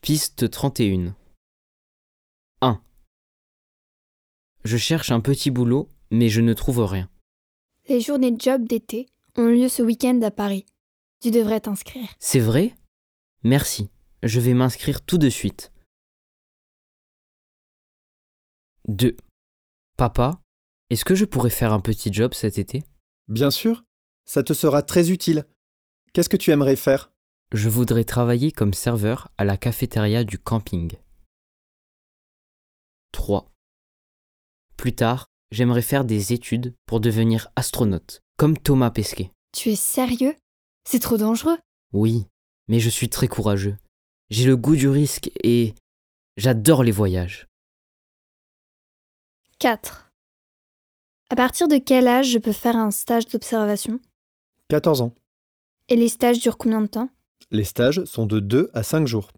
Piste 31. 1. Je cherche un petit boulot, mais je ne trouve rien. Les journées job d'été ont lieu ce week-end à Paris. Tu devrais t'inscrire. C'est vrai ? Merci, je vais m'inscrire tout de suite. 2. Papa, est-ce que je pourrais faire un petit job cet été ? Bien sûr, ça te sera très utile. Qu'est-ce que tu aimerais faire ? Je voudrais travailler comme serveur à la cafétéria du camping. 3. Plus tard, j'aimerais faire des études pour devenir astronaute, comme Thomas Pesquet. Tu es sérieux ? C'est trop dangereux. Oui, mais je suis très courageux. J'ai le goût du risque et j'adore les voyages. 4. À partir de quel âge je peux faire un stage d'observation ? 14 ans. Et les stages durent combien de temps ? Les stages sont de 2 à 5 jours.